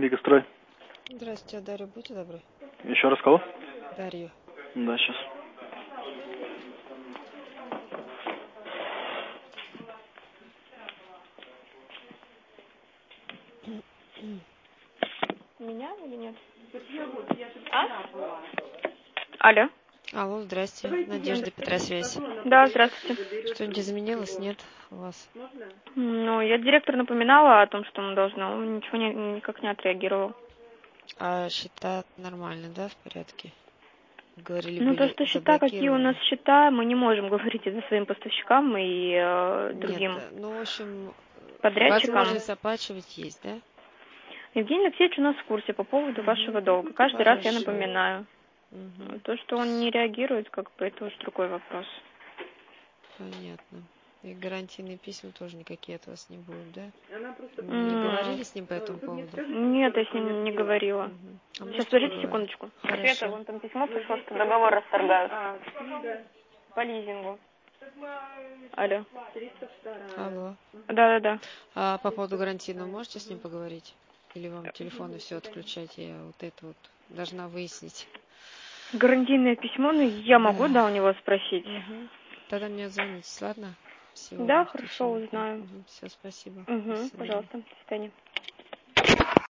Вегастрой. Здравствуйте, Дарья, будьте добры. Еще раз кого? Дарью. Да, сейчас. Меня или нет? Алло. Алло, здрасте. Надежда Петросвязь. Да, здравствуйте. Что-нибудь изменилось? Нет у вас? Ну, я директору напоминала о том, что мы должны, он ничего никак не отреагировал. А счета нормально, да, в порядке? Говорили, Ну, то, были что счета, какие у нас заблокированы. счета, мы не можем говорить за своим поставщикам и другим Нет, ну, в общем, подрядчикам. возможность оплачивать есть, да? Евгений Алексеевич у нас в курсе по поводу вашего долга. Каждый раз я Хорошо. напоминаю. Угу. То, что он не реагирует, как бы, это уже другой вопрос. Понятно. И гарантийные письма тоже никакие от вас не будут, да? Не говорили с ним по этому поводу? Нет, я с ним не говорила. А Сейчас, можете подождите поговорить? секундочку. Хорошо. Света, вон там письмо пришло, что договор расторгают. По лизингу. Алло. Алло. Да. А по поводу гарантийного можете с ним поговорить? Или вам телефон и все отключать? Я вот это вот должна выяснить. Гарантийное письмо, ну, я могу, да, у него спросить. Угу. Тогда мне звоните, ладно? Сегодня Да, в хорошо, течение дня. узнаю. Все, спасибо. Угу, пожалуйста, до свидания.